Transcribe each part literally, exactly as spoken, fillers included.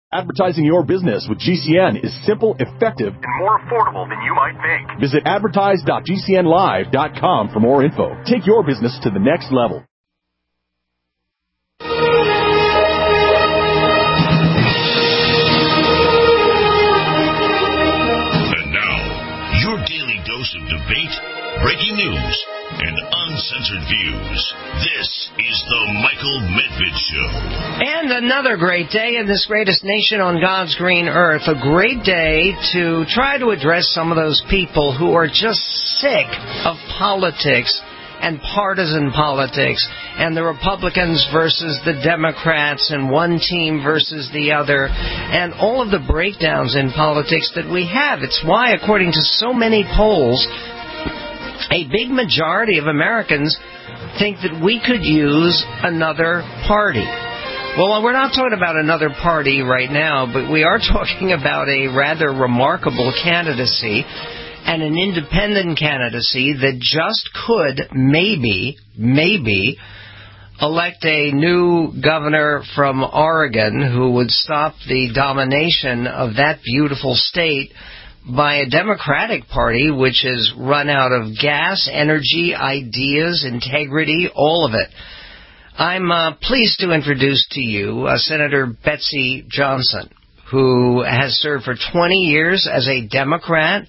Advertising your business with G C N is simple, effective, and more affordable than you might think. Visit advertise dot g c n live dot com for more info. Take your business to the next level. And now, your daily dose of debate, breaking news, and uncensored views. This is the Michael Medved Show. And another great day in this greatest nation on God's green earth. A great day to try to address some of those people who are just sick of politics and partisan politics and the Republicans versus the Democrats and one team versus the other and all of the breakdowns in politics that we have. It's why, according to so many polls, a big majority of Americans think that we could use another party. Well, we're not talking about another party right now, but we are talking about a rather remarkable candidacy and an independent candidacy that just could maybe, maybe elect a new governor from Oregon who would stop the domination of that beautiful state by a Democratic Party which is run out of gas, energy, ideas, integrity, all of it. I'm uh, pleased to introduce to you uh, Senator Betsy Johnson, who has served for twenty years as a Democrat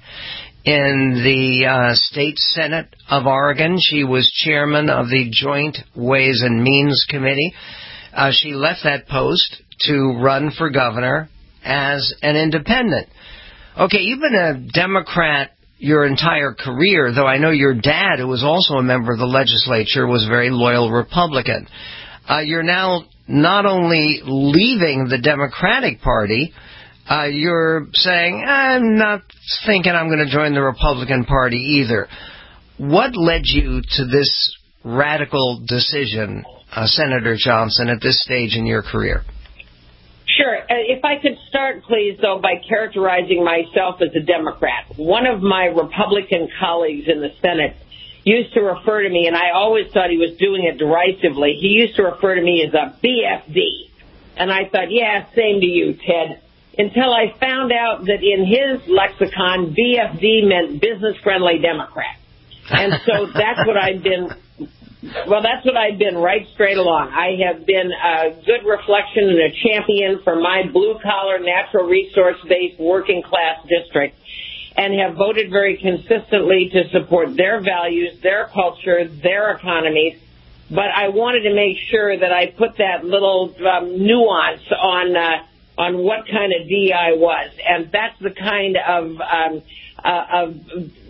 in the uh, State Senate of Oregon. She was chairman of the Joint Ways and Means Committee. Uh, she left that post to run for governor as an independent. Okay, you've been a Democrat your entire career, though I know your dad, who was also a member of the legislature, was a very loyal Republican. Uh, you're now not only leaving the Democratic Party, uh, you're saying, I'm not thinking I'm going to join the Republican Party either. What led you to this radical decision, uh, Senator Johnson, at this stage in your career? Sure. If I could start, please, though, by characterizing myself as a Democrat. One of my Republican colleagues in the Senate used to refer to me, and I always thought he was doing it derisively, he used to refer to me as a B F D. And I thought, yeah, same to you, Ted, until I found out that in his lexicon, B F D meant business-friendly Democrat. And so that's what I've been... Well, that's what I've been right straight along. I have been a good reflection and a champion for my blue-collar, natural resource-based working-class district and have voted very consistently to support their values, their culture, their economies. But I wanted to make sure that I put that little um, nuance on uh, on what kind of D I was. And that's the kind of, um, uh, of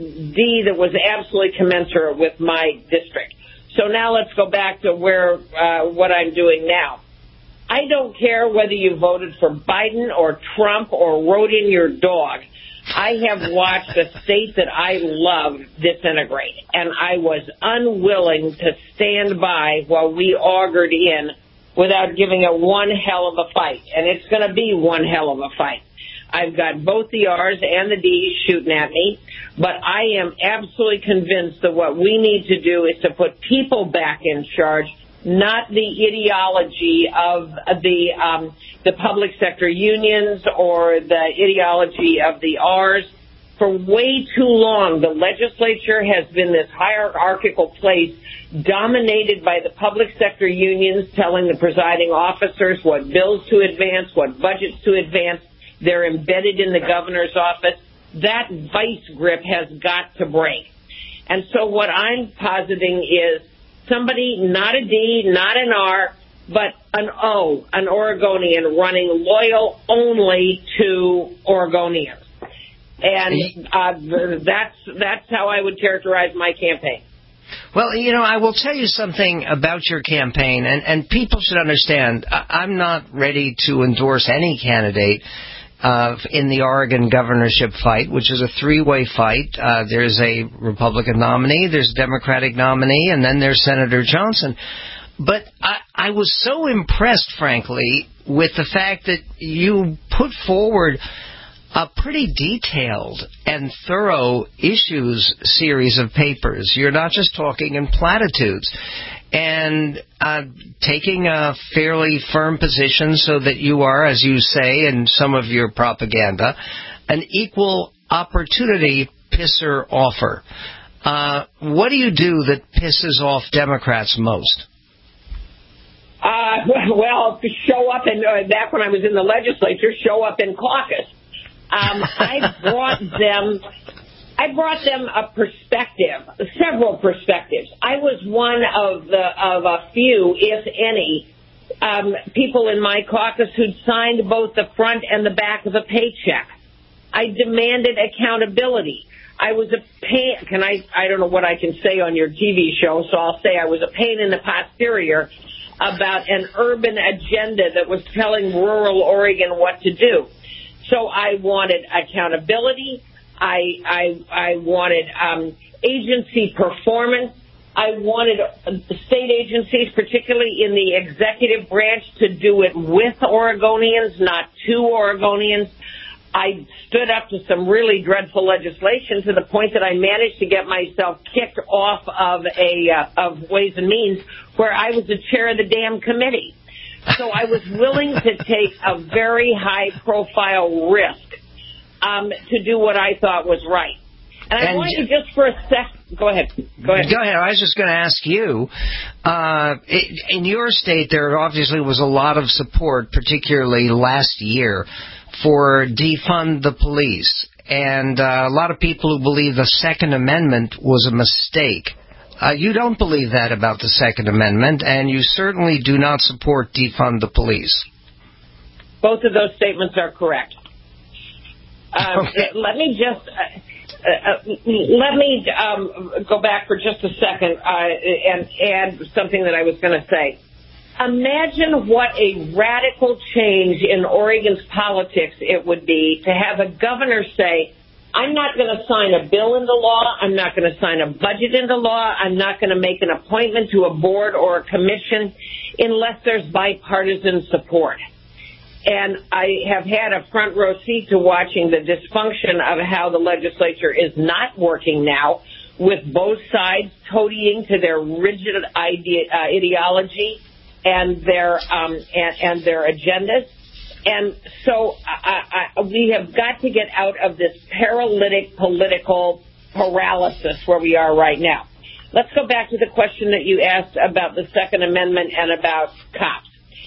D that was absolutely commensurate with my district. So now let's go back to where uh, what I'm doing now. I don't care whether you voted for Biden or Trump or rode in your dog. I have watched a state that I love disintegrate, and I was unwilling to stand by while we augured in without giving it one hell of a fight, and it's going to be one hell of a fight. I've got both the R's and the D's shooting at me, but I am absolutely convinced that what we need to do is to put people back in charge, not the ideology of the um, the public sector unions or the ideology of the R's. For way too long, the legislature has been this hierarchical place dominated by the public sector unions telling the presiding officers what bills to advance, what budgets to advance. They're embedded in the governor's office. That vice grip has got to break. And so what I'm positing is somebody, not a D, not an R, but an O, an Oregonian, running loyal only to Oregonians. And uh, that's that's how I would characterize my campaign. Well, you know, I will tell you something about your campaign, and, and people should understand, I'm not ready to endorse any candidate Uh, in the Oregon governorship fight, which is a three-way fight. Uh, there's a Republican nominee, there's a Democratic nominee, and then there's Senator Johnson. But I, I was so impressed, frankly, with the fact that you put forward a pretty detailed and thorough issues series of papers. You're not just talking in platitudes. And uh, taking a fairly firm position so that you are, as you say in some of your propaganda, an equal opportunity pisser offer. Uh, what do you do that pisses off Democrats most? Uh, well, show up in, uh, back when I was in the legislature, show up in caucus. Um, I brought them... I brought them a perspective, several perspectives. I was one of the of a few, if any, um, people in my caucus who'd signed both the front and the back of a paycheck. I demanded accountability. I was a pain. Can I? I don't know what I can say on your T V show, so I'll say I was a pain in the posterior about an urban agenda that was telling rural Oregon what to do. So I wanted accountability. I, I, I wanted um, agency performance. I wanted state agencies, particularly in the executive branch, to do it with Oregonians, not to Oregonians. I stood up to some really dreadful legislation to the point that I managed to get myself kicked off of a uh, of Ways and Means, where I was the chair of the damn committee. So I was willing to take a very high-profile risk Um, to do what I thought was right. And I and want you just for a sec. Go ahead. Go ahead. Go ahead. I was just going to ask you, uh, in your state, there obviously was a lot of support, particularly last year, for defund the police. And uh, a lot of people who believe the Second Amendment was a mistake. Uh, you don't believe that about the Second Amendment, and you certainly do not support defund the police. Both of those statements are correct. Um, okay. Let me just uh, uh, let me um, go back for just a second uh, and add something that I was going to say. Imagine what a radical change in Oregon's politics it would be to have a governor say, I'm not going to sign a bill into law. I'm not going to sign a budget into law. I'm not going to make an appointment to a board or a commission unless there's bipartisan support. And I have had a front row seat to watching the dysfunction of how the legislature is not working now, with both sides toadying to their rigid idea, uh, ideology and their um, and, and their agendas. And so I, I, we have got to get out of this paralytic political paralysis where we are right now. Let's go back to the question that you asked about the Second Amendment and about cops.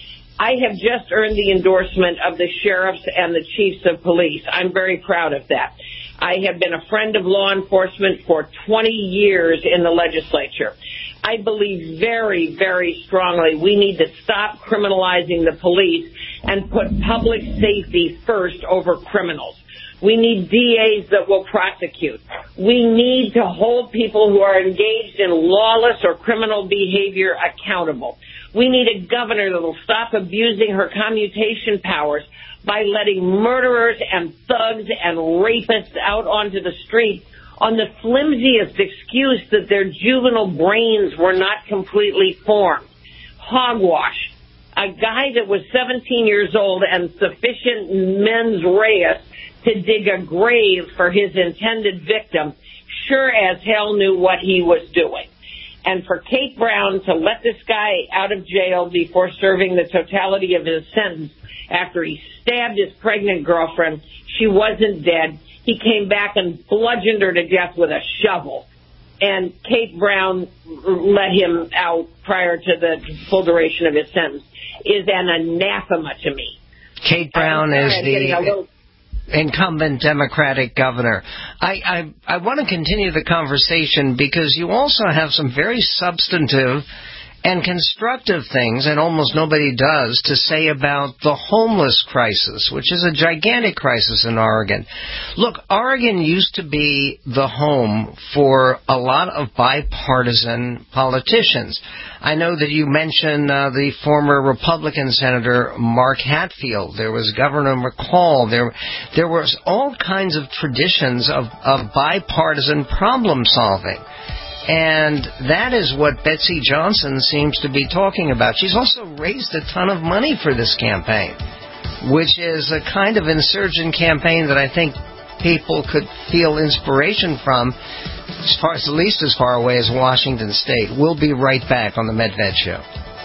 I have just earned the endorsement of the sheriffs and the chiefs of police. I'm very proud of that. I have been a friend of law enforcement for twenty years in the legislature. I believe very, very strongly we need to stop criminalizing the police and put public safety first over criminals. We need D As that will prosecute. We need to hold people who are engaged in lawless or criminal behavior accountable. We need a governor that will stop abusing her commutation powers by letting murderers and thugs and rapists out onto the street on the flimsiest excuse that their juvenile brains were not completely formed. Hogwash. A guy that was seventeen years old and sufficient mens rea to dig a grave for his intended victim sure as hell knew what he was doing. And for Kate Brown to let this guy out of jail before serving the totality of his sentence after he stabbed his pregnant girlfriend, she wasn't dead. He came back and bludgeoned her to death with a shovel. And Kate Brown let him out prior to the full duration of his sentence is an anathema to me. Kate Brown is the incumbent Democratic governor. I, I, I want to continue the conversation because you also have some very substantive and constructive things, and almost nobody does, to say about the homeless crisis, which is a gigantic crisis in Oregon. Look, Oregon used to be the home for a lot of bipartisan politicians. I know that you mentioned uh, the former Republican Senator Mark Hatfield. There was Governor McCall. There, there was all kinds of traditions of, of bipartisan problem solving. And that is what Betsy Johnson seems to be talking about. She's also raised a ton of money for this campaign. which is a kind of insurgent campaign that I think people could feel inspiration from, as far as, at least as far away as Washington State. We'll be right back on the Medved Show.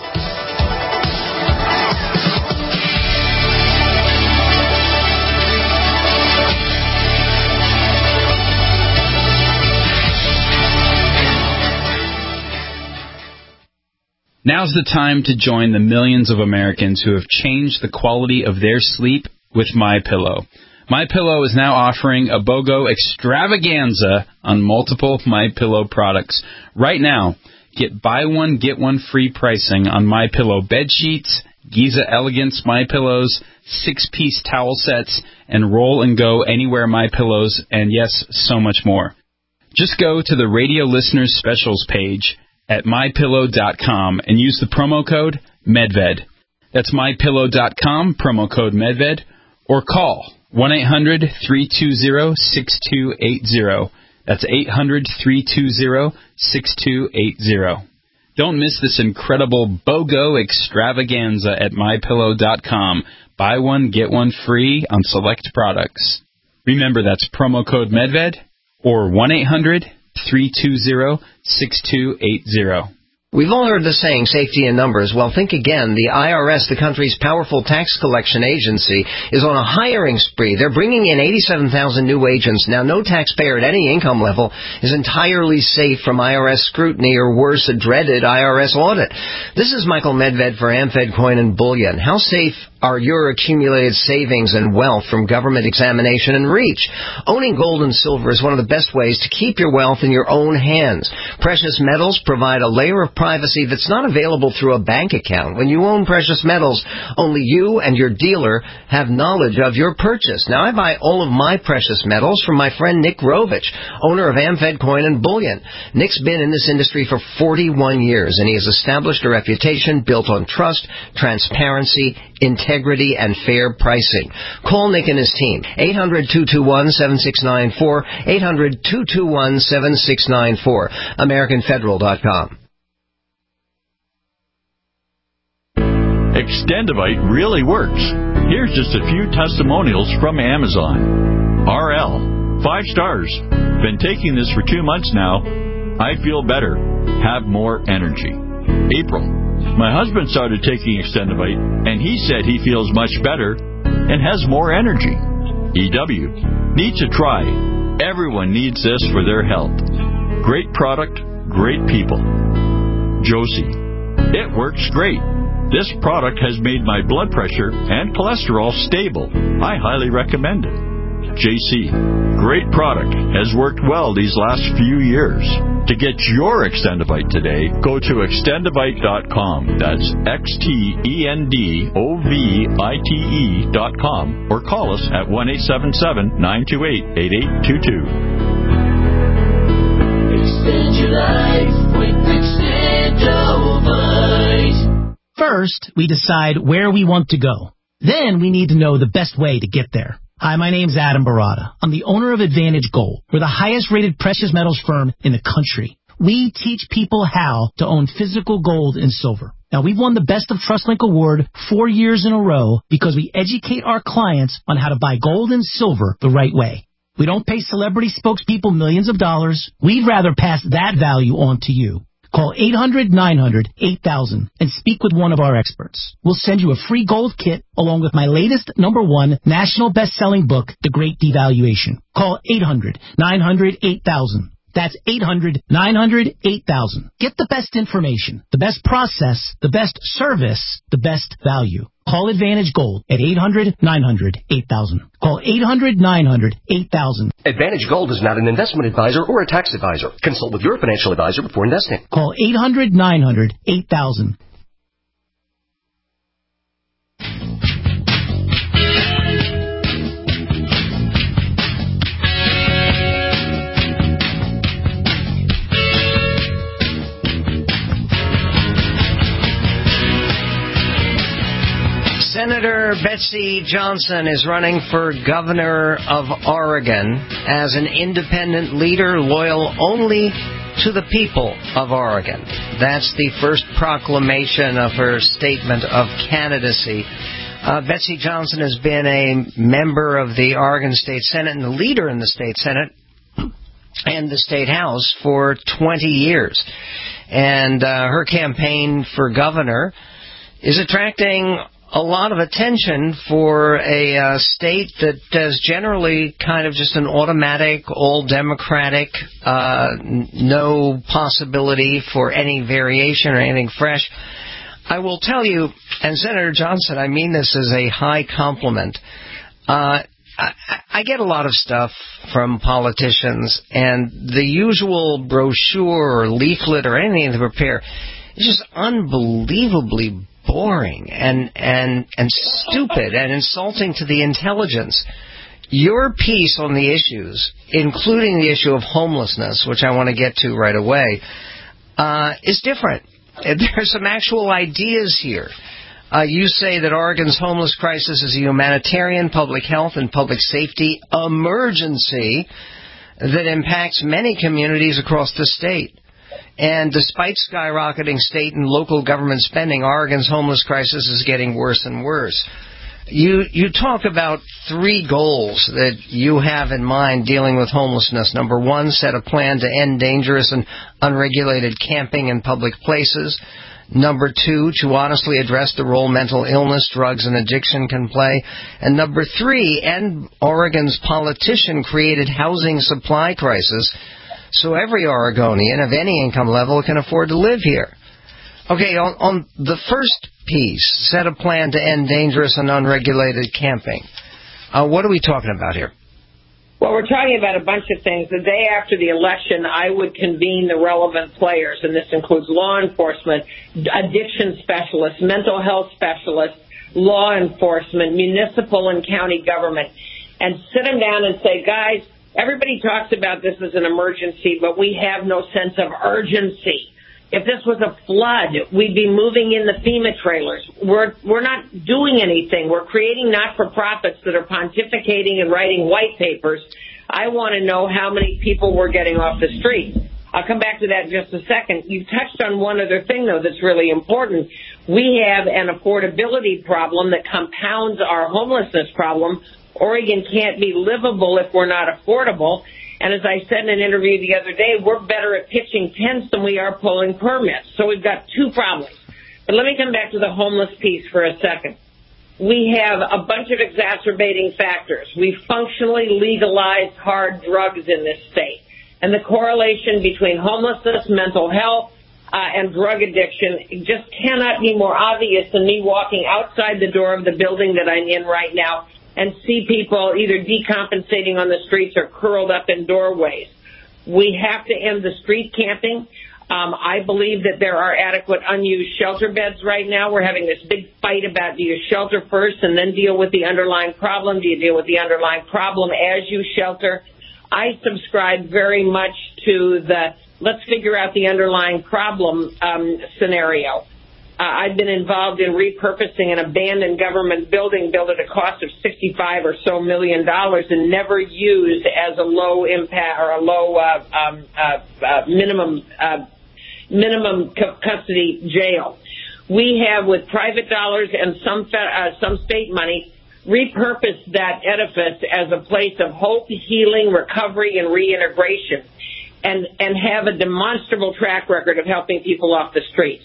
Now's the time to join the millions of Americans who have changed the quality of their sleep with MyPillow. MyPillow is now offering a BOGO extravaganza on multiple MyPillow products. Right now, get buy one, get one free pricing on MyPillow bed sheets, Giza Elegance MyPillows, six-piece towel sets, and Roll and Go Anywhere MyPillows, and yes, so much more. Just go to the Radio Listeners Specials page at my pillow dot com and use the promo code MEDVED. That's my pillow dot com, promo code MEDVED, or call one eight hundred, three two zero, six two eight zero. That's eight hundred, three two zero, six two eight zero. Don't miss this incredible BOGO extravaganza at my pillow dot com. Buy one, get one free on select products. Remember, that's promo code MEDVED or one eight hundred, three two zero, six two eight zero. We've all heard the saying, safety in numbers. Well, think again. The I R S, the country's powerful tax collection agency, is on a hiring spree. They're bringing in eighty-seven thousand new agents. Now, no taxpayer at any income level is entirely safe from I R S scrutiny or, worse, a dreaded I R S audit. This is Michael Medved for AmFed Coin and Bullion. How safe are your accumulated savings and wealth from government examination and reach? Owning gold and silver is one of the best ways to keep your wealth in your own hands. Precious metals provide a layer of privacy that's not available through a bank account. When you own precious metals, only you and your dealer have knowledge of your purchase. Now, I buy all of my precious metals from my friend Nick Rovich, owner of AmFed Coin and Bullion. Nick's been in this industry for forty-one years, and he has established a reputation built on trust, transparency, integrity, and fair pricing. Call Nick and his team. eight hundred, two two one, seven six nine four, eight hundred, two two one, seven six nine four, American Federal dot com. Extendivite really works. Here's just a few testimonials from Amazon. R L, five stars. Been taking this for two months now. I feel better. Have more energy. April, my husband started taking Extendivite, and he said he feels much better and has more energy. E W, need to try. Everyone needs this for their health. Great product, great people. Josie, it works great. This product has made my blood pressure and cholesterol stable. I highly recommend it. J C, great product. Has worked well these last few years. To get your Extendivite today, go to extendivite dot com. That's X T E N D O V I T E dot com. Or call us at one eight seven seven, nine two eight, eight eight two two. Extend your life with Extendivite. First, we decide where we want to go. Then we need to know the best way to get there. Hi, my name's Adam Barada. I'm the owner of Advantage Gold. We're the highest-rated precious metals firm in the country. We teach people how to own physical gold and silver. Now, we've won the Best of TrustLink Award four years in a row because we educate our clients on how to buy gold and silver the right way. We don't pay celebrity spokespeople millions of dollars. We'd rather pass that value on to you. Call eight hundred, nine hundred, eight thousand and speak with one of our experts. We'll send you a free gold kit along with my latest number one national best-selling book, The Great Devaluation. Call eight hundred, nine hundred, eight thousand. That's eight hundred, nine hundred, eight thousand. Get the best information, the best process, the best service, the best value. Call Advantage Gold at eight hundred, nine hundred, eight thousand. Call eight hundred, nine hundred, eight thousand. Advantage Gold is not an investment advisor or a tax advisor. Consult with your financial advisor before investing. Call eight hundred, nine hundred, eight thousand. Senator Betsy Johnson is running for governor of Oregon as an independent leader loyal only to the people of Oregon. That's the first proclamation of her statement of candidacy. Uh, Betsy Johnson has been a member of the Oregon State Senate and the leader in the State Senate and the State House for twenty years. And uh, her campaign for governor is attracting a lot of attention for a uh, state that is generally kind of just an automatic, all-Democratic, uh, n- no possibility for any variation or anything fresh. I will tell you, and Senator Johnson, I mean this as a high compliment, uh, I, I get a lot of stuff from politicians, and the usual brochure or leaflet or anything to prepare is just unbelievably boring and, and, and stupid and insulting to the intelligence. Your piece on the issues, including the issue of homelessness, which I want to get to right away, uh, is different. There's some actual ideas here. Uh, you say that Oregon's homeless crisis is a humanitarian, public health, and public safety emergency that impacts many communities across the state. And despite skyrocketing state and local government spending, Oregon's homeless crisis is getting worse and worse. You you talk about three goals that you have in mind dealing with homelessness. Number one, set a plan to end dangerous and unregulated camping in public places. Number two, to honestly address the role mental illness, drugs, and addiction can play. And number three, end Oregon's politician-created housing supply crisis so every Oregonian of any income level can afford to live here. Okay, on, on the first piece, set a plan to end dangerous and unregulated camping. Uh, what are we talking about here? Well, we're talking about a bunch of things. The day after the election, I would convene the relevant players, and this includes law enforcement, addiction specialists, mental health specialists, law enforcement, municipal and county government, and sit them down and say, guys, everybody talks about this as an emergency, but we have no sense of urgency. If this was a flood, we'd be moving in the FEMA trailers. We're we're not doing anything. We're creating not-for-profits that are pontificating and writing white papers. I want to know how many people we're getting off the street. I'll come back to that in just a second. You touched on one other thing, though, that's really important. We have an affordability problem that compounds our homelessness problem. Oregon can't be livable if we're not affordable. And as I said in an interview the other day, we're better at pitching tents than we are pulling permits. So we've got two problems. But let me come back to the homeless piece for a second. We have a bunch of exacerbating factors. We functionally legalized hard drugs in this state. And the correlation between homelessness, mental health, uh, and drug addiction just cannot be more obvious than me walking outside the door of the building that I'm in right now and see people either decompensating on the streets or curled up in doorways. We have to end the street camping. Um, I believe that there are adequate unused shelter beds right now. We're having this big fight about do you shelter first and then deal with the underlying problem? Do you deal with the underlying problem as you shelter? I subscribe very much to the let's figure out the underlying problem um, scenario. Uh, I've been involved in repurposing an abandoned government building built at a cost of sixty-five or so million dollars and never used as a low impact or a low uh, um, uh, uh, minimum uh, minimum cu- custody jail. We have, with private dollars and some fe- uh, some state money, repurposed that edifice as a place of hope, healing, recovery, and reintegration, and and have a demonstrable track record of helping people off the street.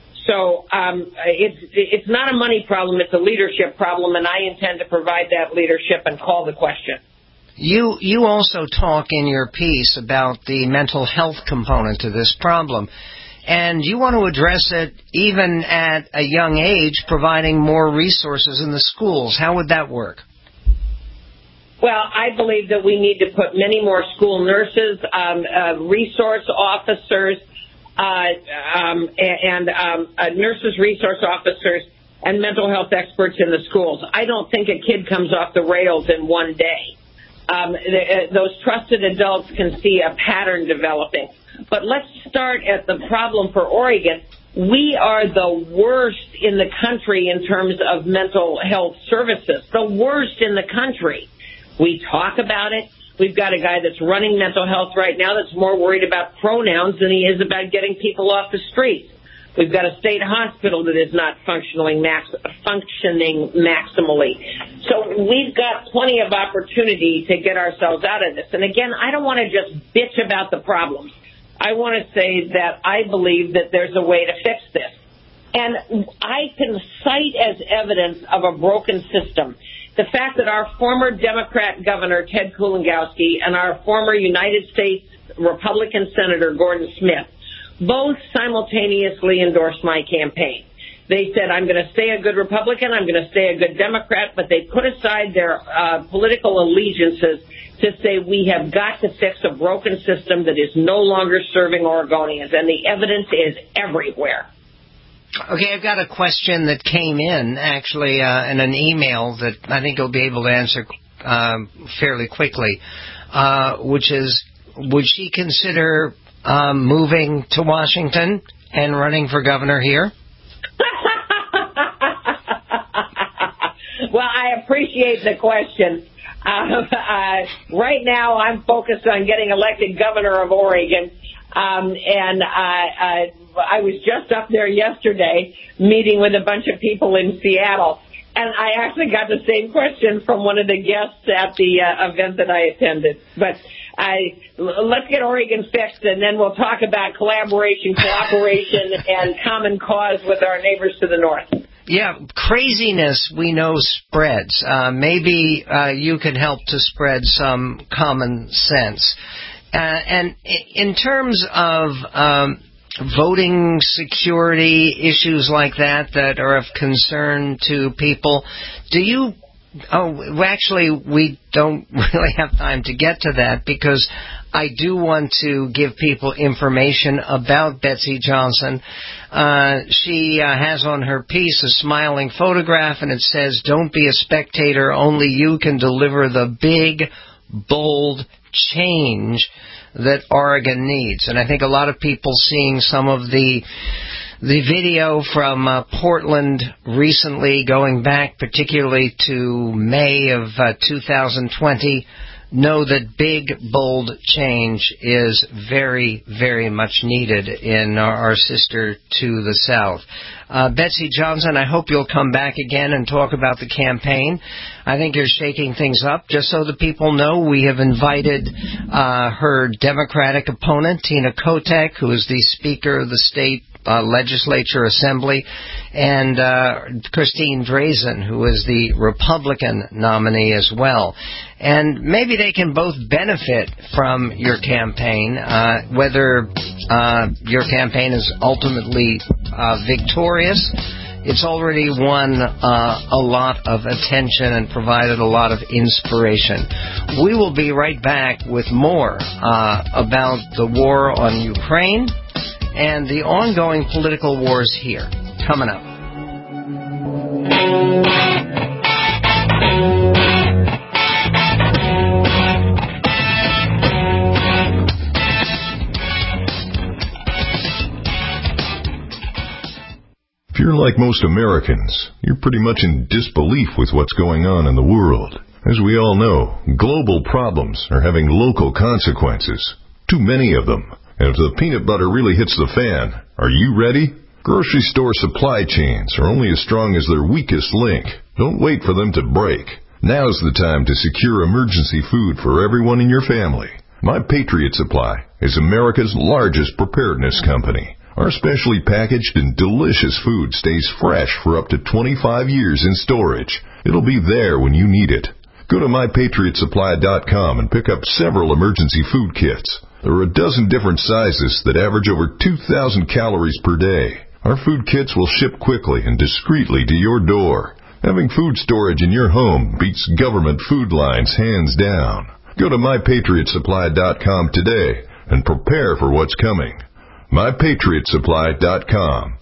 So um, it's it's not a money problem, it's a leadership problem, and I intend to provide that leadership and call the question. You you also talk in your piece about the mental health component to this problem, and you want to address it even at a young age, providing more resources in the schools. How would that work? Well, I believe that we need to put many more school nurses, um, uh, resource officers, Uh, um, and um, uh, nurses, resource officers, and mental health experts in the schools. I don't think a kid comes off the rails in one day. Um, th- those trusted adults can see a pattern developing. But let's start at the problem for Oregon. We are the worst in the country in terms of mental health services, the worst in the country. We talk about it. We've got a guy that's running mental health right now that's more worried about pronouns than he is about getting people off the street. We've got a state hospital that is not functioning max, functioning maximally. So we've got plenty of opportunity to get ourselves out of this. And again, I don't want to just bitch about the problems. I want to say that I believe that there's a way to fix this. And I can cite as evidence of a broken system the fact that our former Democrat governor, Ted Kulongoski, and our former United States Republican Senator, Gordon Smith, both simultaneously endorsed my campaign. They said, I'm going to stay a good Republican, I'm going to stay a good Democrat, but they put aside their uh, political allegiances to say we have got to fix a broken system that is no longer serving Oregonians, and the evidence is everywhere. Okay, I've got a question that came in, actually, uh, in an email that I think you'll be able to answer uh, fairly quickly, uh, which is, would she consider um, moving to Washington and running for governor here? Well, I appreciate the question. Uh, uh, right now, I'm focused on getting elected governor of Oregon, um, and I, I, I was just up there yesterday meeting with a bunch of people in Seattle, and I actually got the same question from one of the guests at the uh, event that I attended. But I, let's get Oregon fixed, and then we'll talk about collaboration, cooperation, and common cause with our neighbors to the north. Yeah, craziness we know spreads. Uh, maybe uh, you can help to spread some common sense. Uh, and in terms of um, voting security, issues like that that are of concern to people, do you... Oh, actually, we don't really have time to get to that because I do want to give people information about Betsy Johnson. Uh, she uh, has on her piece a smiling photograph, and it says, "Don't be a spectator. Only you can deliver the big, bold change that Oregon needs." And I think a lot of people seeing some of the The video from uh, Portland recently, going back particularly to May of uh, two thousand twenty, know that big, bold change is very, very much needed in our, our sister to the south. Uh, Betsy Johnson, I hope you'll come back again and talk about the campaign. I think you're shaking things up. Just so the people know, we have invited uh, her Democratic opponent, Tina Kotek, who is the Speaker of the State Uh, Legislature Assembly, and uh, Christine Drazen, who is the Republican nominee as well. And maybe they can both benefit from your campaign, uh, whether uh, your campaign is ultimately uh, victorious. It's already won uh, a lot of attention and provided a lot of inspiration. We will be right back with more uh, about the war on Ukraine and the ongoing political wars here. Coming up. If you're like most Americans, you're pretty much in disbelief with what's going on in the world. As we all know, global problems are having local consequences. Too many of them. And if the peanut butter really hits the fan, are you ready? Grocery store supply chains are only as strong as their weakest link. Don't wait for them to break. Now's the time to secure emergency food for everyone in your family. My Patriot Supply is America's largest preparedness company. Our specially packaged and delicious food stays fresh for up to twenty-five years in storage. It'll be there when you need it. Go to my patriot supply dot com and pick up several emergency food kits. There are a dozen different sizes that average over two thousand calories per day. Our food kits will ship quickly and discreetly to your door. Having food storage in your home beats government food lines hands down. Go to my patriot supply dot com today and prepare for what's coming. my patriot supply dot com.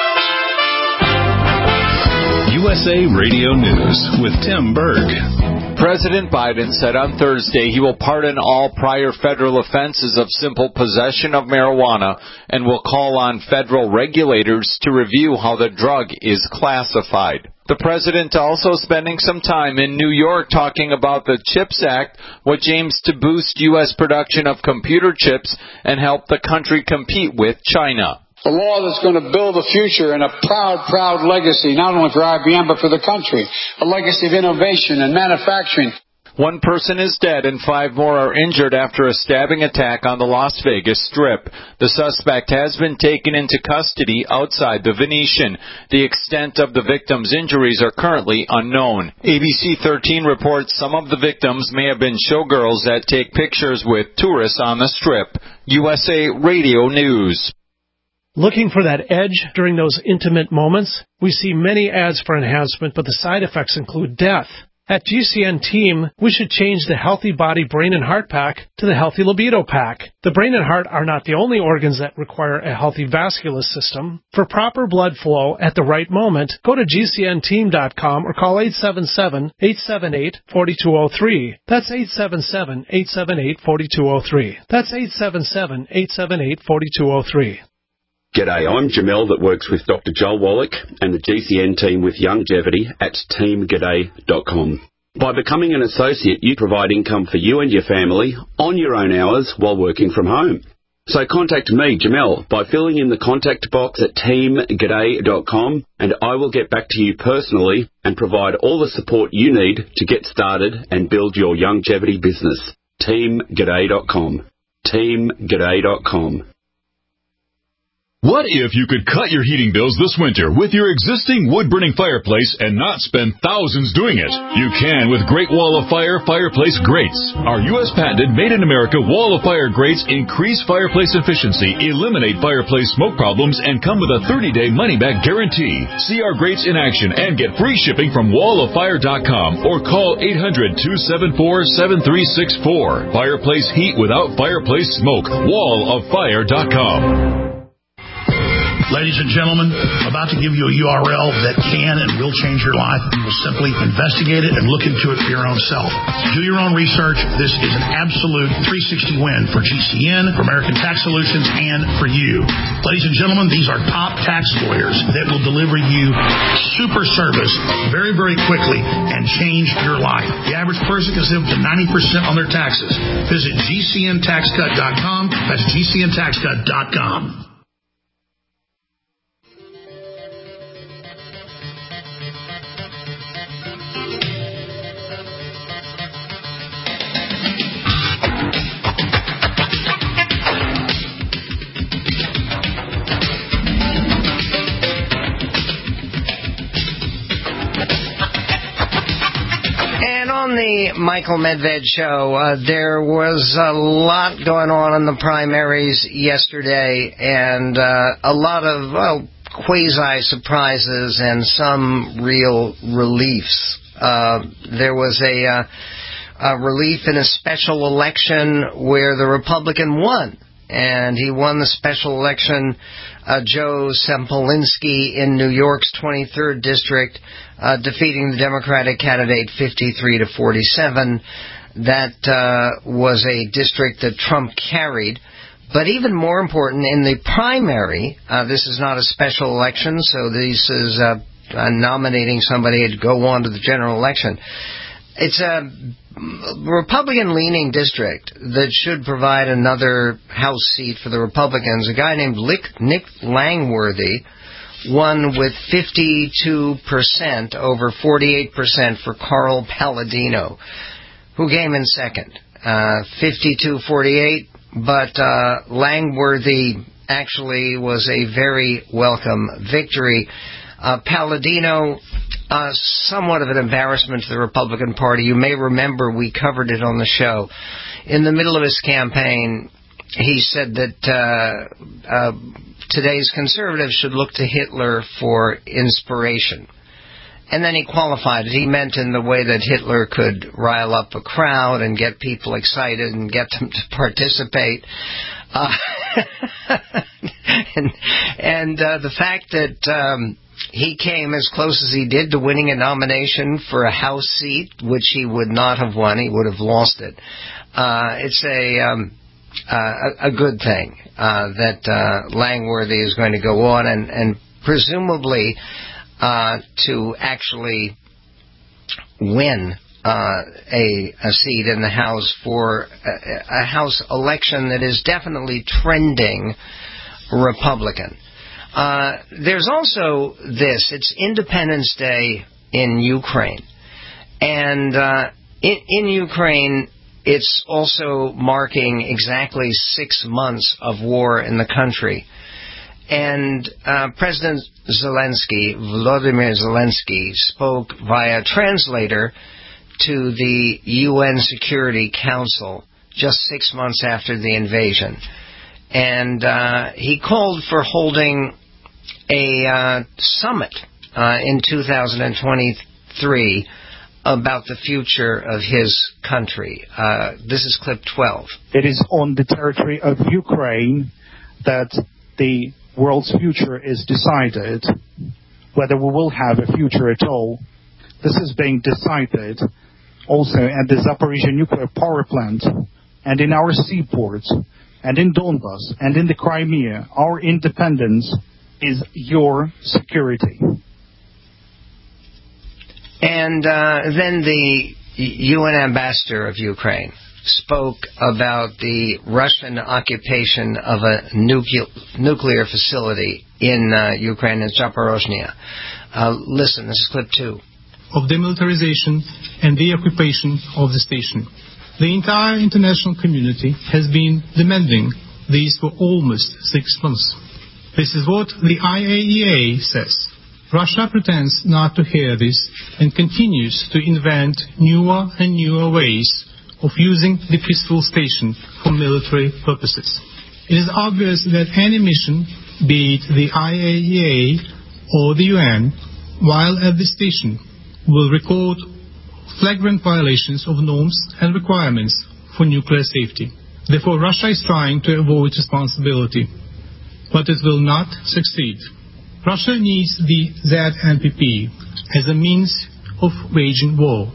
U S A Radio News with Tim Berg. President Biden said on Thursday he will pardon all prior federal offenses of simple possession of marijuana and will call on federal regulators to review how the drug is classified. The president also spending some time in New York talking about the CHIPS Act, which aims to boost U S production of computer chips and help the country compete with China. A law that's going to build a future and a proud, proud legacy, not only for I B M, but for the country. A legacy of innovation and manufacturing. One person is dead and five more are injured after a stabbing attack on the Las Vegas Strip. The suspect has been taken into custody outside the Venetian. The extent of the victims' injuries are currently unknown. A B C thirteen reports some of the victims may have been showgirls that take pictures with tourists on the Strip. U S A Radio News. Looking for that edge during those intimate moments? We see many ads for enhancement, but the side effects include death. At G C N Team, we should change the Healthy Body, Brain, and Heart Pack to the Healthy Libido Pack. The brain and heart are not the only organs that require a healthy vascular system. For proper blood flow at the right moment, go to G C N team dot com or call eight seven seven, eight seven eight, four two zero three. That's eight seven seven, eight seven eight, four two zero three. That's eight seven seven, eight seven eight, four two zero three. G'day, I'm Jamel that works with Doctor Joel Wallach and the G C N team with Longevity at team g'day dot com. By becoming an associate, you provide income for you and your family on your own hours while working from home. So contact me, Jamel, by filling in the contact box at team g'day dot com and I will get back to you personally and provide all the support you need to get started and build your longevity business. team g'day dot com. team g'day dot com. What if you could cut your heating bills this winter with your existing wood-burning fireplace and not spend thousands doing it? You can with Great Wall of Fire Fireplace Grates. Our U S patented made-in-America Wall of Fire grates increase fireplace efficiency, eliminate fireplace smoke problems, and come with a thirty-day money-back guarantee. See our grates in action and get free shipping from wall of fire dot com or call eight hundred, two seven four, seven three six four. Fireplace heat without fireplace smoke. wall of fire dot com. Ladies and gentlemen, I'm about to give you a U R L that can and will change your life. You will simply investigate it and look into it for your own self. Do your own research. This is an absolute three sixty win for G C N, for American Tax Solutions, and for you. Ladies and gentlemen, these are top tax lawyers that will deliver you super service very, very quickly and change your life. The average person can save up to ninety percent on their taxes. Visit G C N tax cut dot com. That's G C N tax cut dot com. On the Michael Medved show, uh, there was a lot going on in the primaries yesterday, and uh, a lot of, well, quasi-surprises and some real reliefs. Uh, there was a, uh, a relief in a special election where the Republican won, and he won the special election, uh, Joe Sempolinsky in New York's twenty-third district, uh, defeating the Democratic candidate fifty-three to forty-seven. That uh, was a district that Trump carried. But even more important, in the primary, uh, this is not a special election, so this is uh, uh, nominating somebody to go on to the general election. It's a Republican-leaning district that should provide another House seat for the Republicans. A guy named Nick Langworthy won with fifty-two percent over forty-eight percent for Carl Palladino, who came in second, uh, fifty-two forty-eight, but uh, Langworthy actually was a very welcome victory. Uh, Palladino, uh, somewhat of an embarrassment to the Republican Party. You may remember we covered it on the show. In the middle of his campaign, he said that uh, uh, today's conservatives should look to Hitler for inspiration. And then he qualified it. He meant in the way that Hitler could rile up a crowd and get people excited and get them to participate. Uh, and and uh, the fact that um, he came as close as he did to winning a nomination for a House seat, which he would not have won. He would have lost it. Uh, it's a, um, uh, a, a good thing uh, that uh, Langworthy is going to go on and, and presumably uh, to actually win uh, a, a seat in the House for a, a House election that is definitely trending Republican. Uh, there's also this. It's Independence Day in Ukraine. And uh, in, in Ukraine, it's also marking exactly six months of war in the country. And uh, President Zelensky, Volodymyr Zelensky, spoke via translator to the U N Security Council just six months after the invasion. And uh, he called for holding a uh, summit uh, in two thousand twenty-three about the future of his country. Uh, this is clip twelve. It is on the territory of Ukraine that the world's future is decided, whether we will have a future at all. This is being decided also at the Zaporizhzhia nuclear power plant and in our seaports and in Donbas and in the Crimea. Our independence is your security. And uh, then the U N ambassador of Ukraine spoke about the Russian occupation of a nucle- nuclear facility in uh, Ukraine, in Zaporozhye. Uh, listen, this is clip two. Of demilitarization and the occupation of the station. The entire international community has been demanding these for almost six months. This is what the I A E A says. Russia pretends not to hear this and continues to invent newer and newer ways of using the peaceful station for military purposes. It is obvious that any mission, be it the I A E A or the U N, while at the station, will record flagrant violations of norms and requirements for nuclear safety. Therefore, Russia is trying to avoid responsibility, but it will not succeed. Russia needs the Z N P P as a means of waging war.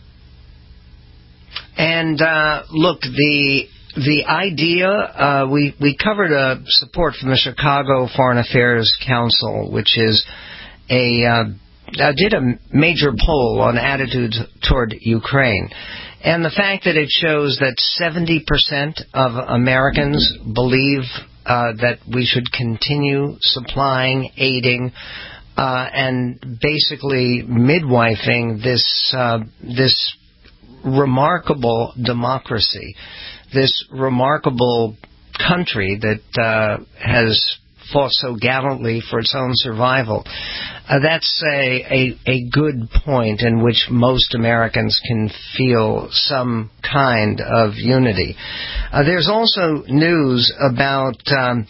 And uh, look, the the idea, uh, we, we covered a support from the Chicago Foreign Affairs Council, which is a uh, uh, did a major poll on attitudes toward Ukraine. And the fact that it shows that seventy percent of Americans believe uh, that we should continue supplying, aiding, uh, and basically midwifing this uh, this remarkable democracy, this remarkable country that uh, has fought so gallantly for its own survival. Uh, that's a, a, a good point in which most Americans can feel some kind of unity. Uh, there's also news about um,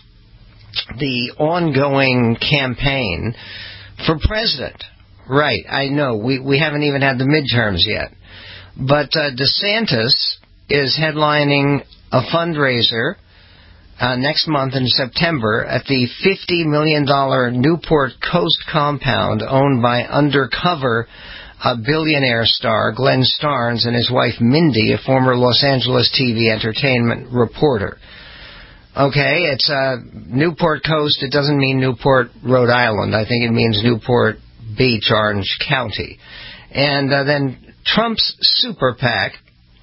the ongoing campaign for president. Right, I know, we, we haven't even had the midterms yet. But uh, DeSantis is headlining a fundraiser Uh, next month in September at the fifty million dollars Newport Coast compound owned by undercover uh, billionaire star Glenn Starnes and his wife Mindy, a former Los Angeles T V entertainment reporter. Okay, it's uh, Newport Coast. It doesn't mean Newport, Rhode Island. I think it means Newport Beach, Orange County. And uh, then Trump's super PAC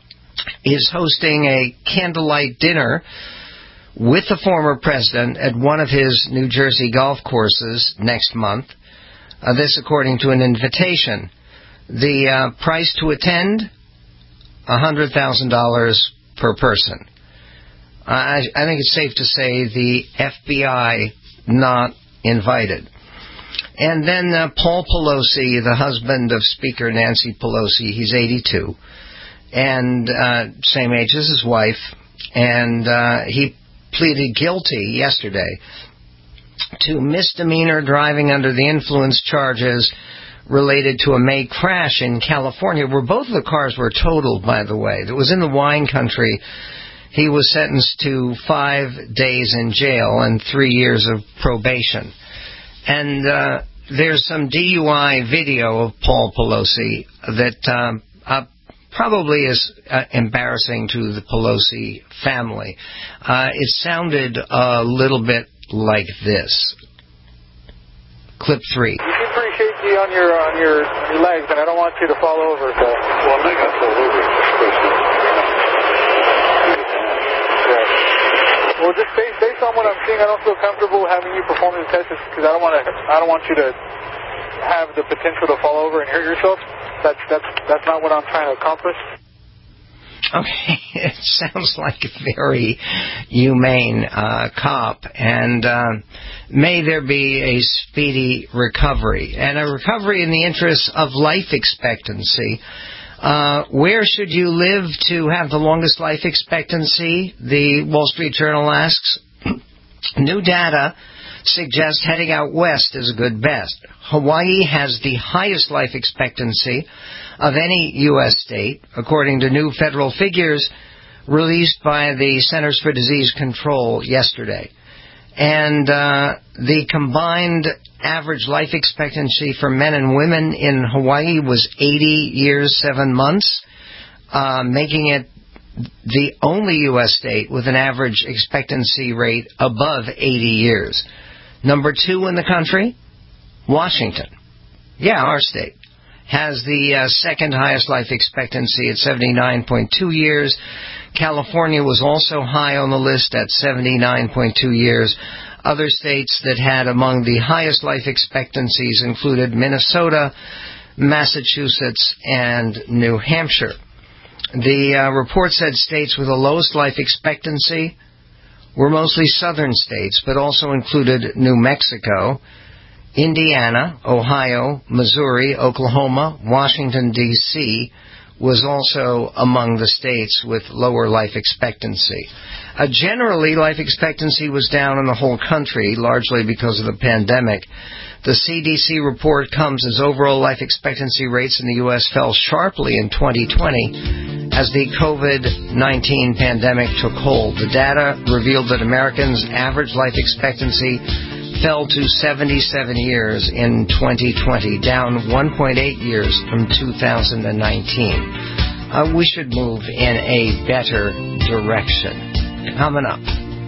is hosting a candlelight dinner with the former president at one of his New Jersey golf courses next month. Uh, this according to an invitation. The uh, price to attend, one hundred thousand dollars per person. I, I think it's safe to say the F B I not invited. And then uh, Paul Pelosi, the husband of Speaker Nancy Pelosi, he's eighty-two, and uh, same age as his wife, and uh, he pleaded guilty yesterday to misdemeanor driving under the influence charges related to a May crash in California, where both of the cars were totaled, by the way. It was in the wine country. He was sentenced to five days in jail and three years of probation. And uh, there's some D U I video of Paul Pelosi that um, uh, probably is uh, embarrassing to the Pelosi family. Uh, it sounded a little bit like this. Clip three. You seem pretty shaky on your on your, on your legs, and I don't want you to fall over. So. Well, they got fall over. Well, just based, based on what I'm seeing, I don't feel comfortable having you perform the test because I don't want to. I don't want you to have the potential to fall over and hurt yourself. That's that's that's not what I'm trying to accomplish. Okay, it sounds like a very humane uh, cop, and uh, may there be a speedy recovery, and a recovery in the interest of life expectancy. Uh, where should you live to have the longest life expectancy? The Wall Street Journal asks. New data suggests heading out west is a good bet. Hawaii has the highest life expectancy of any U S state, according to new federal figures released by the Centers for Disease Control yesterday. And uh, the combined average life expectancy for men and women in Hawaii was eighty years, seven months, uh, making it the only U S state with an average expectancy rate above eighty years. Number two in the country, Washington. Yeah, our state has the uh, second highest life expectancy at seventy-nine point two years. California was also high on the list at seventy-nine point two years. Other states that had among the highest life expectancies included Minnesota, Massachusetts, and New Hampshire. The uh, report said states with the lowest life expectancy were mostly southern states, but also included New Mexico, Indiana, Ohio, Missouri, Oklahoma, Washington, D C was also among the states with lower life expectancy. Uh, generally, life expectancy was down in the whole country, largely because of the pandemic. The C D C report comes as overall life expectancy rates in the U S fell sharply in twenty twenty as the COVID nineteen pandemic took hold. The data revealed that Americans' average life expectancy fell to seventy-seven years in twenty twenty, down one point eight years from two thousand nineteen. Uh, we should move in a better direction. Coming up.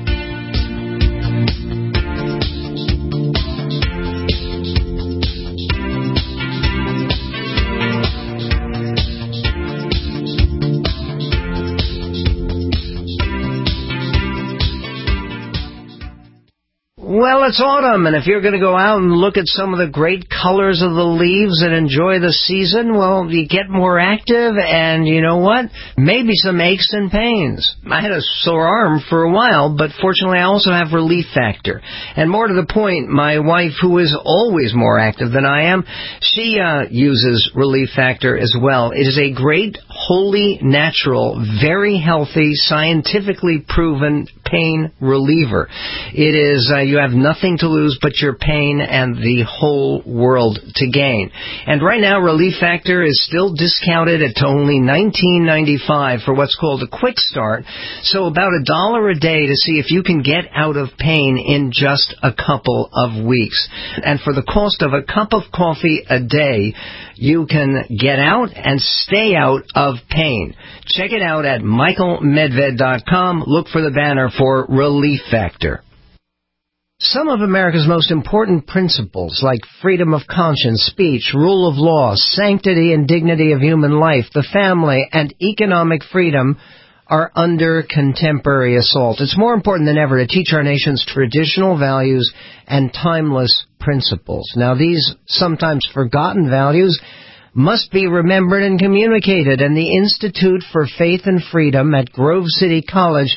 Well, it's autumn, and if you're going to go out and look at some of the great colors of the leaves and enjoy the season, well, you get more active, and you know what? Maybe some aches and pains. I had a sore arm for a while, but fortunately I also have Relief Factor. And more to the point, my wife, who is always more active than I am, she uh, uses Relief Factor as well. It is a great, wholly natural, very healthy, scientifically proven pain reliever. It is, uh, you have nothing to lose but your pain and the whole world to gain. And right now, Relief Factor is still discounted at only nineteen ninety-five for what's called a quick start. So about a dollar a day to see if you can get out of pain in just a couple of weeks. And for the cost of a cup of coffee a day, you can get out and stay out of pain. Check it out at michael medved dot com. Look for the banner for Relief Factor. Some of America's most important principles, like freedom of conscience, speech, rule of law, sanctity and dignity of human life, the family, and economic freedom, are under contemporary assault. It's more important than ever to teach our nation's traditional values and timeless principles. Now, these sometimes forgotten values must be remembered and communicated, and the Institute for Faith and Freedom at Grove City College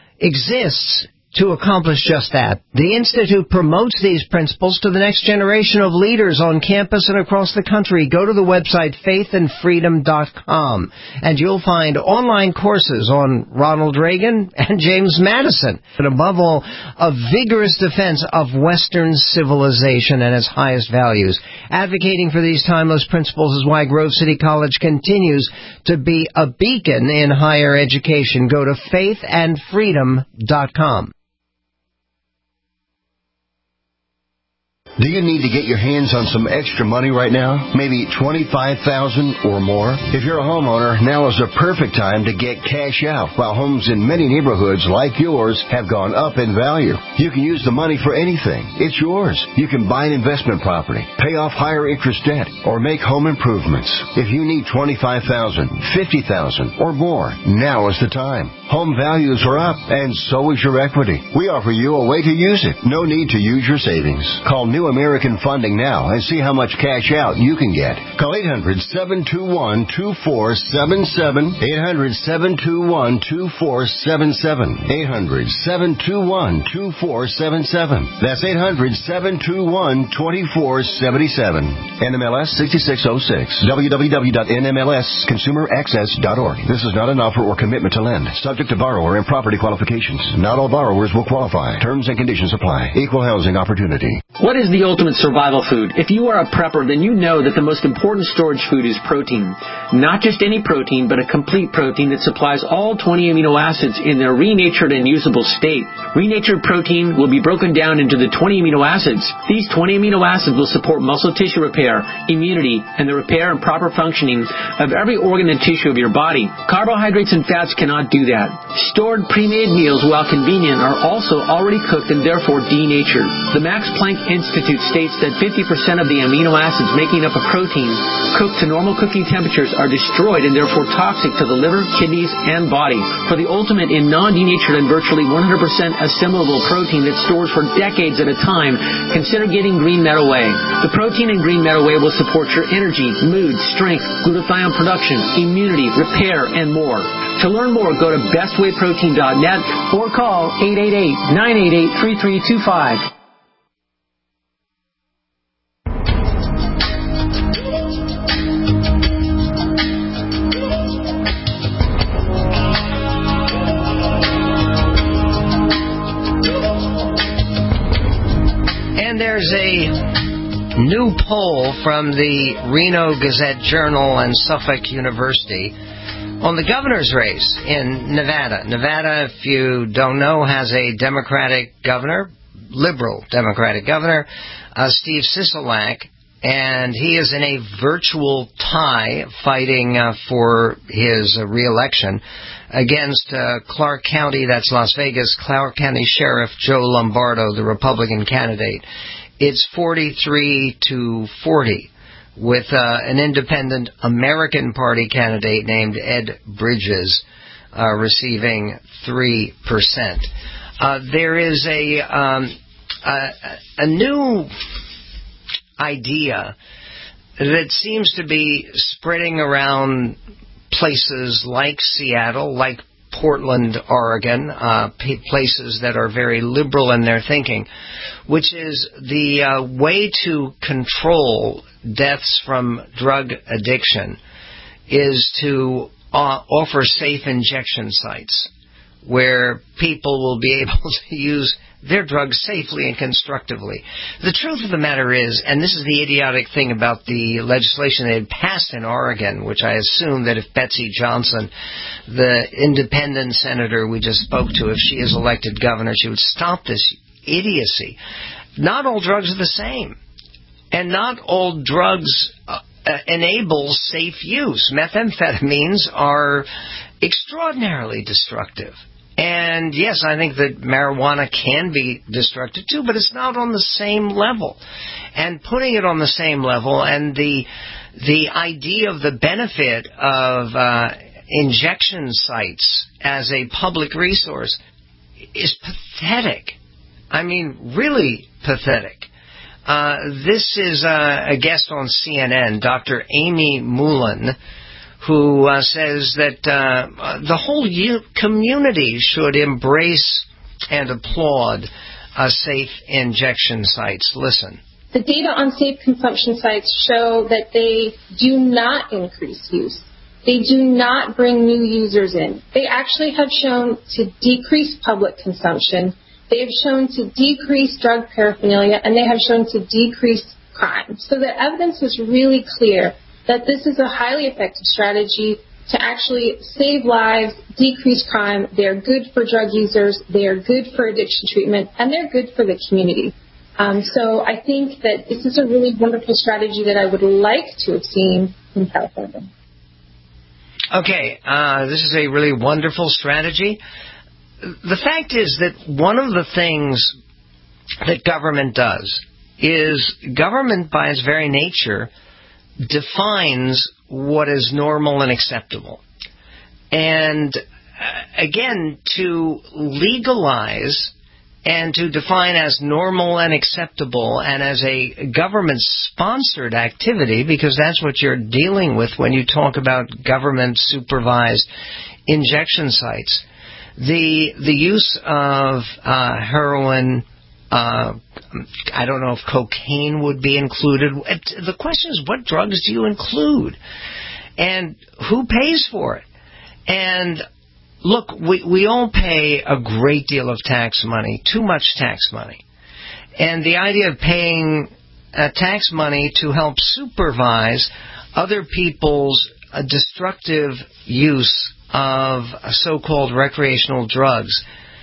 exists to accomplish just that. The Institute promotes these principles to the next generation of leaders on campus and across the country. Go to the website faith and freedom dot com, and you'll find online courses on Ronald Reagan and James Madison. And above all, a vigorous defense of Western civilization and its highest values. Advocating for these timeless principles is why Grove City College continues to be a beacon in higher education. Go to faith and freedom dot com. Do you need to get your hands on some extra money right now? Maybe twenty-five thousand dollars or more? If you're a homeowner, now is the perfect time to get cash out. While homes in many neighborhoods like yours have gone up in value, you can use the money for anything. It's yours. You can buy an investment property, pay off higher interest debt, or make home improvements. If you need twenty-five thousand dollars, fifty thousand dollars, or more, now is the time. Home values are up, and so is your equity. We offer you a way to use it. No need to use your savings. Call New American Funding now and see how much cash out you can get. Call eight hundred, seven two one, two four seven seven, eight hundred, seven two one, two four seven seven, eight hundred, seven two one, two four seven seven. That's eight hundred, seven two one, two four seven seven. N M L S sixty-six oh six. w w w dot n m l s consumer access dot org. This is not an offer or commitment to lend. Subject to borrower and property qualifications. Not all borrowers will qualify. Terms and conditions apply. Equal housing opportunity. What is the ultimate survival food? If you are a prepper, then you know that the most important storage food is protein. Not just any protein, but a complete protein that supplies all twenty amino acids in their renatured and usable state. Renatured protein will be broken down into the twenty amino acids. These twenty amino acids will support muscle tissue repair, immunity, and the repair and proper functioning of every organ and tissue of your body. Carbohydrates and fats cannot do that. Stored pre-made meals, while convenient, are also already cooked and therefore denatured. The Max Planck Institute states that fifty percent of the amino acids making up a protein cooked to normal cooking temperatures are destroyed and therefore toxic to the liver, kidneys, and body. For the ultimate in non-denatured and virtually one hundred percent assimilable protein that stores for decades at a time, consider getting Green Meadow Whey. The protein in Green Meadow Whey will support your energy, mood, strength, glutathione production, immunity, repair, and more. To learn more, go to best way protein dot net or call eight eight eight, nine eight eight, three three two five. And there's a new poll from the Reno Gazette-Journal and Suffolk University on the governor's race in Nevada. Nevada, if you don't know, has a Democratic governor, liberal Democratic governor, uh, Steve Sisolak, and he is in a virtual tie fighting uh, for his uh, re-election against uh, Clark County, that's Las Vegas, Clark County Sheriff Joe Lombardo, the Republican candidate. It's forty-three to forty. With uh, an independent American Party candidate named Ed Bridges uh, receiving three percent. Uh, there is a, um, a, a new idea that seems to be spreading around places like Seattle, like Portland, Oregon, uh, places that are very liberal in their thinking, which is the uh, way to control deaths from drug addiction is to uh, offer safe injection sites where people will be able to use their drugs safely and constructively. The truth of the matter is, and this is the idiotic thing about the legislation they had passed in Oregon, which I assume that if Betsy Johnson, the independent senator we just spoke to, if she is elected governor, she would stop this idiocy. Not all drugs are the same. And not all drugs uh, enable safe use. Methamphetamines are extraordinarily destructive. And yes, I think that marijuana can be destructive too, but it's not on the same level. And putting it on the same level and the the idea of the benefit of uh, injection sites as a public resource is pathetic. I mean, really pathetic. Uh, this is uh, a guest on C N N, Doctor Amy Mullen, who uh, says that uh, the whole u- community should embrace and applaud uh, safe injection sites. Listen. The data on safe consumption sites show that they do not increase use. They do not bring new users in. They actually have shown to decrease public consumption. They have shown to decrease drug paraphernalia, and they have shown to decrease crime. So the evidence is really clear that this is a highly effective strategy to actually save lives, decrease crime. They are good for drug users. They are good for addiction treatment, and they're good for the community. Um, so I think that this is a really wonderful strategy that I would like to have seen in California. Okay, uh, this is a really wonderful strategy. The fact is that one of the things that government does is government, by its very nature, defines what is normal and acceptable. And uh, again, to legalize and to define as normal and acceptable and as a government-sponsored activity, because that's what you're dealing with when you talk about government-supervised injection sites. The the use of uh, heroin, uh, I don't know if cocaine would be included. The question is, what drugs do you include? And who pays for it? And look, we, we all pay a great deal of tax money, too much tax money. And the idea of paying uh, tax money to help supervise other people's uh, destructive use of uh, so-called recreational drugs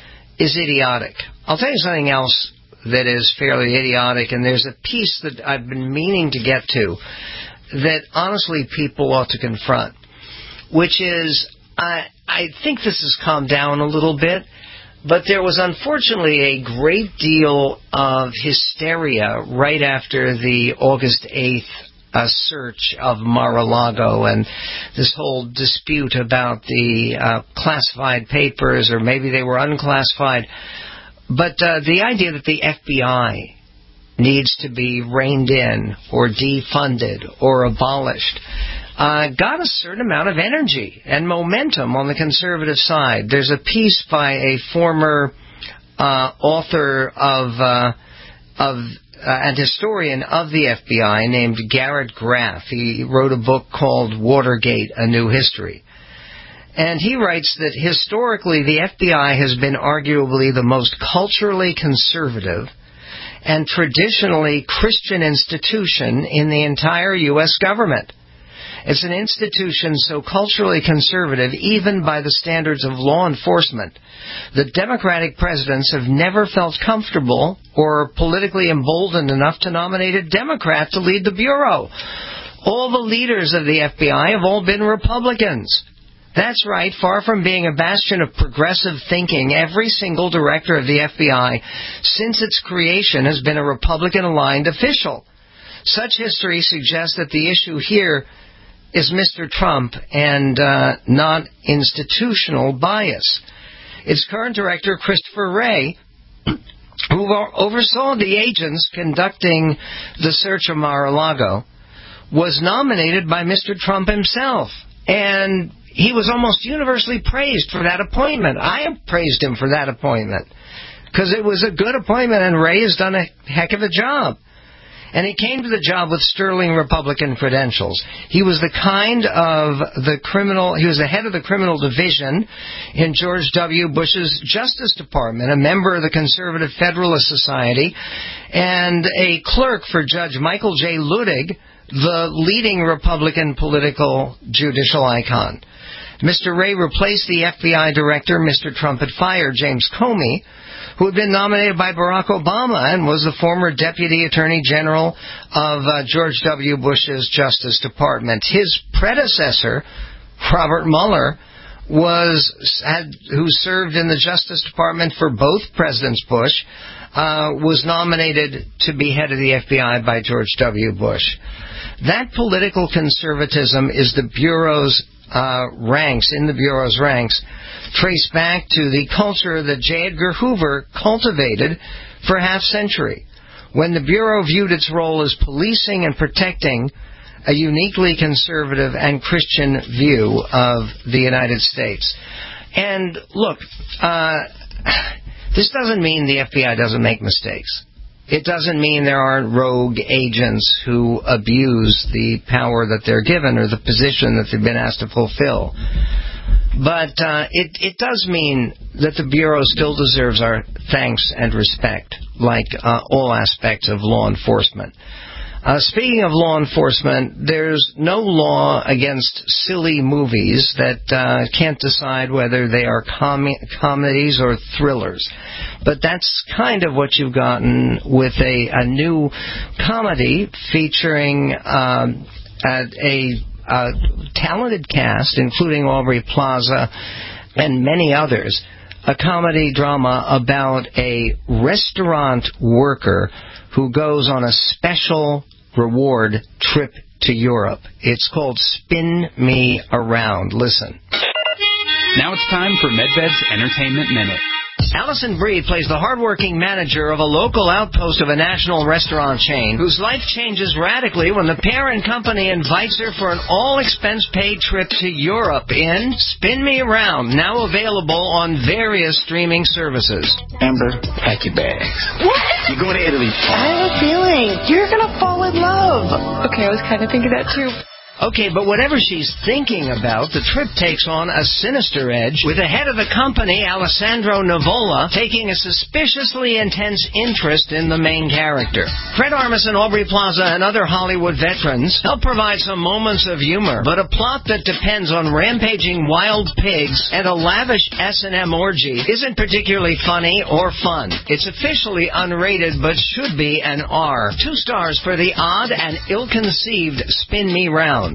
is idiotic. I'll tell you something else that is fairly idiotic, and there's a piece that I've been meaning to get to that honestly people ought to confront, which is, I, I think this has calmed down a little bit, but there was unfortunately a great deal of hysteria right after the August eighth uh, search of Mar-a-Lago and this whole dispute about the uh, classified papers, or maybe they were unclassified. But uh, the idea that the F B I needs to be reined in or defunded or abolished Uh, got a certain amount of energy and momentum on the conservative side. There's a piece by a former uh, author of uh, of uh, and historian of the F B I named Garrett Graff. He wrote a book called Watergate: A New History. And he writes that historically the F B I has been arguably the most culturally conservative and traditionally Christian institution in the entire U S government. It's an institution so culturally conservative, even by the standards of law enforcement, that Democratic presidents have never felt comfortable or politically emboldened enough to nominate a Democrat to lead the Bureau. All the leaders of the F B I have all been Republicans. That's right, far from being a bastion of progressive thinking, every single director of the F B I since its creation has been a Republican-aligned official. Such history suggests that the issue here is Mister Trump and uh, not institutional bias. Its current director, Christopher Wray, who oversaw the agents conducting the search of Mar-a-Lago, was nominated by Mister Trump himself. And he was almost universally praised for that appointment. I have praised him for that appointment because it was a good appointment, and Wray has done a heck of a job. And he came to the job with sterling Republican credentials. He was the kind of the criminal, he was the head of the criminal division in George W. Bush's Justice Department, a member of the Conservative Federalist Society, and a clerk for Judge Michael J. Luttig, the leading Republican political judicial icon. Mister Wray replaced the F B I director Mister Trump had fired, James Comey, who had been nominated by Barack Obama and was the former Deputy Attorney General of uh, George W. Bush's Justice Department. His predecessor, Robert Mueller, was had, who served in the Justice Department for both Presidents Bush, uh, was nominated to be head of the F B I by George W. Bush. That political conservatism is the Bureau's uh, ranks, in the Bureau's ranks, trace back to the culture that J. Edgar Hoover cultivated for a half century, when the Bureau viewed its role as policing and protecting a uniquely conservative and Christian view of the United States. And look, uh, this doesn't mean the F B I doesn't make mistakes. It doesn't mean there aren't rogue agents who abuse the power that they're given or the position that they've been asked to fulfill. But uh, it, it does mean that the Bureau still deserves our thanks and respect, like uh, all aspects of law enforcement. Uh, speaking of law enforcement, there's no law against silly movies that uh, can't decide whether they are com- comedies or thrillers. But that's kind of what you've gotten with a, a new comedy featuring um, a, a, a talented cast, including Aubrey Plaza and many others. A comedy drama about a restaurant worker who goes on a special reward trip to Europe. It's called Spin Me Around. Listen. Now it's time for Medved's Entertainment Minute. Allison Brie plays the hardworking manager of a local outpost of a national restaurant chain whose life changes radically when the parent company invites her for an all-expense-paid trip to Europe in Spin Me Around, now available on various streaming services. Amber, pack your bags. What? You're going to Italy. I have a feeling you're going to fall in love. Okay, I was kind of thinking that too. Okay, but whatever she's thinking about, the trip takes on a sinister edge, with the head of the company, Alessandro Nivola, taking a suspiciously intense interest in the main character. Fred Armisen, Aubrey Plaza, and other Hollywood veterans help provide some moments of humor, but a plot that depends on rampaging wild pigs and a lavish S and M orgy isn't particularly funny or fun. It's officially unrated, but should be an R. Two stars for the odd and ill-conceived Spin Me Round.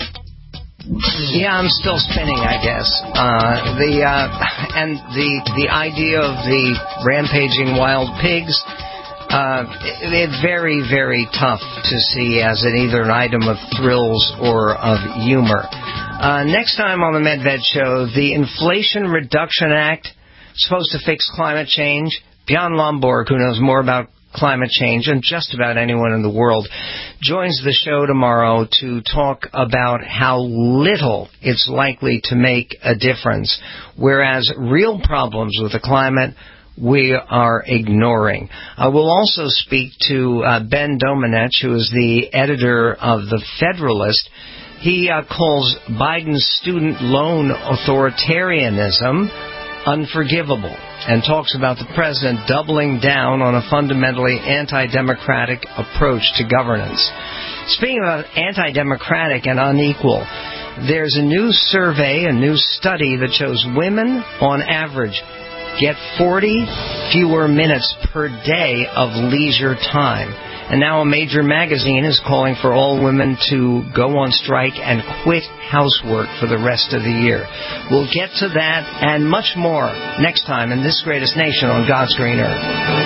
Yeah, I'm still spinning, I guess. Uh, the uh, and the the idea of the rampaging wild pigs, uh, it, it very very tough to see as an either an item of thrills or of humor. Uh, next time on the Medved Show, the Inflation Reduction Act, supposed to fix climate change. Bjorn Lomborg, who knows more about climate change and just about anyone in the world, joins the show tomorrow to talk about how little it's likely to make a difference, whereas real problems with the climate we are ignoring. Uh, we'll also speak to uh, Ben Domenech, who is the editor of The Federalist. He uh, calls Biden's student loan authoritarianism unforgivable, and talks about the president doubling down on a fundamentally anti-democratic approach to governance. Speaking about anti-democratic and unequal, there's a new survey, a new study that shows women, on average, get forty fewer minutes per day of leisure time. And now a major magazine is calling for all women to go on strike and quit housework for the rest of the year. We'll get to that and much more next time in This Greatest Nation on God's Green Earth.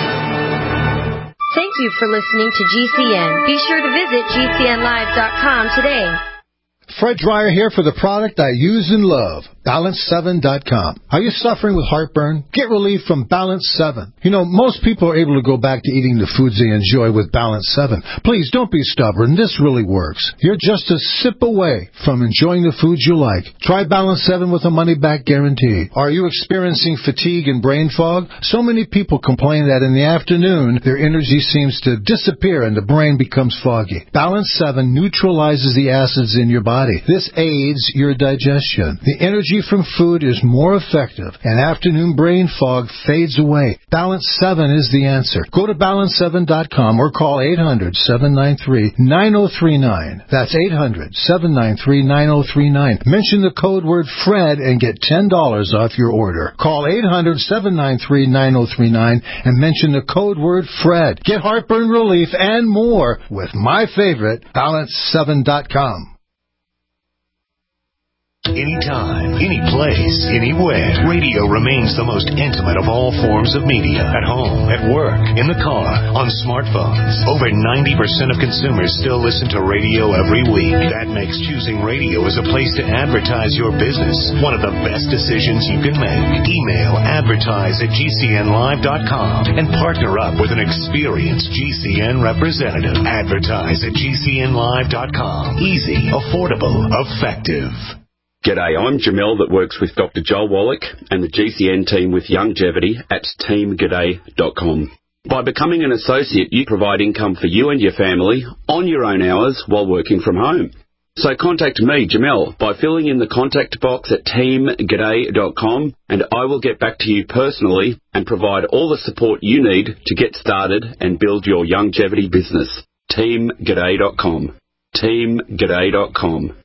Thank you for listening to G C N. Be sure to visit G C N live dot com today. Fred Dreyer here for the product I use and love, Balance seven dot com. Are you suffering with heartburn? Get relief from Balance seven. You know, most people are able to go back to eating the foods they enjoy with Balance seven. Please, don't be stubborn. This really works. You're just a sip away from enjoying the foods you like. Try Balance seven with a money-back guarantee. Are you experiencing fatigue and brain fog? So many people complain that in the afternoon, their energy seems to disappear and the brain becomes foggy. Balance seven neutralizes the acids in your body. This aids your digestion. The energy from food is more effective, and afternoon brain fog fades away. Balance seven is the answer. Go to balance seven dot com or call eight hundred, seven nine three, nine oh three nine. That's eight hundred, seven nine three, nine oh three nine. Mention the code word FRED and get ten dollars off your order. Call eight hundred, seven nine three, nine oh three nine and mention the code word FRED. Get heartburn relief and more with my favorite, balance seven dot com. Anytime, any place, anywhere, radio remains the most intimate of all forms of media. At home, at work, in the car, on smartphones. Over ninety percent of consumers still listen to radio every week. That makes choosing radio as a place to advertise your business one of the best decisions you can make. Email advertise at G C N live dot com and partner up with an experienced G C N representative. Advertise at G C N live dot com. Easy, affordable, effective. G'day, I'm Jamel that works with Doctor Joel Wallach and the G C N team with Longevity at team g'day dot com. By becoming an associate, you provide income for you and your family on your own hours while working from home. So contact me, Jamel, by filling in the contact box at team g'day dot com and I will get back to you personally and provide all the support you need to get started and build your longevity business. team g'day dot com. team g'day dot com.